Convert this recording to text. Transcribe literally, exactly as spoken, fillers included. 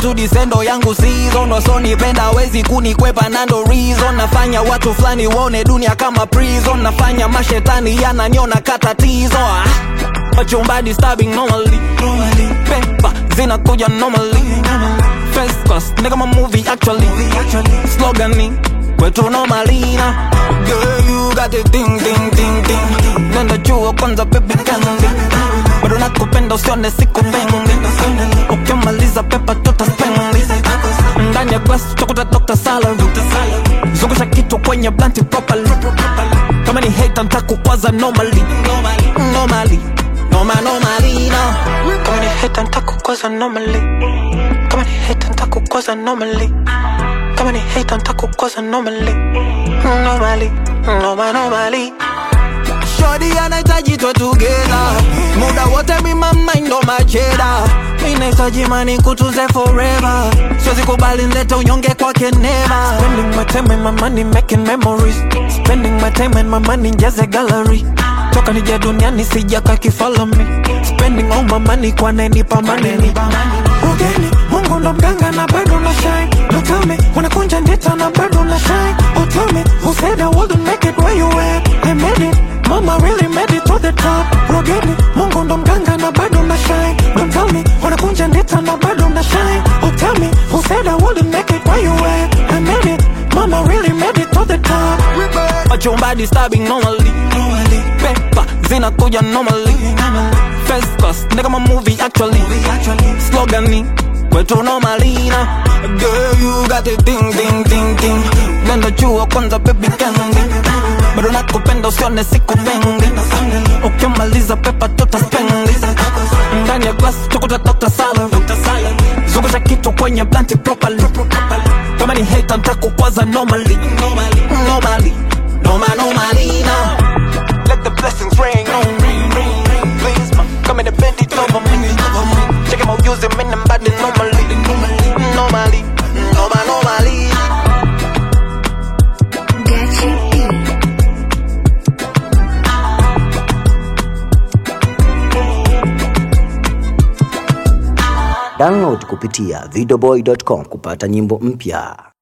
makusudi sendo yangu season. Wasonipenda wezi kunikwepa nando reason. Nafanya watu flani wone dunia kama prison. Nafanya mashetani yananiona katatizo. Wachumba disturbing normally. Pepa zinakuja normally. First class nigga my movie actually. Slogan ni kwetu normally na. Girl you got the ding ding ding ding. Nenda chuo kwanza baby candy. Bado nakupenda usione sikupendi. Ukimaliza pepa tutaspendi. Ndani ya glass chokuta doctor salary. Zungusha kitu kwenye blunt properly. Kama ni hate nitakukwaza normally. Normally Normal normally no. Kama ni hate nitakukwaza normally. Kama ni hate nitakukwaza normally. Kama ni hate nitakukwaza normally. Normally Normal normally. Shorty anahitaji tu together. Muda wote mi my mind on my cheddar. Inahitaji money kutunze forever. Siwezi kubali nilete unyonge kwake never. Spending my time and my money making memories. Spending my time and my money jaze gallery. Toka nije duniani sijaka kifollow me. Spending all my money kwa nenipa money. Ugeni, Mungu ndo mganga na bado na shine. Don't tell me, unakunja ndita na bado na shine. Oh tell me, who said I wouldn't make it where you at? I made it, mama really made it to the top. Ugeni, Mungu ndo mganga na bado na shine. Don't tell me, unakunja ndita na bado na shine. Oh tell me, who said I wouldn't make it where you at? I made it, mama really made it to the top. Wachumba disturbing normally. Pepa zinakuja normally. First class nigga my movie actually. Slogan ni kwetu normally na. Girl you got the ding ding ding ding. Nenda chuo kwanza baby candy. Bado nakupenda usione sikupendi. Ukimaliza pepa tutaspendi. Ndani ya glass chokuta doctor salary. Zungusha kitu kwenye blunt properly. Kama ni hate nitakukwaza normally. Normally Normal normally no. Let the blessings rain on me. Please ma, come in the bend it over me. Check him out, use him in the body normally. Normally, normal normally. Download kupitia videoboy dot com kupata nyimbo mpya.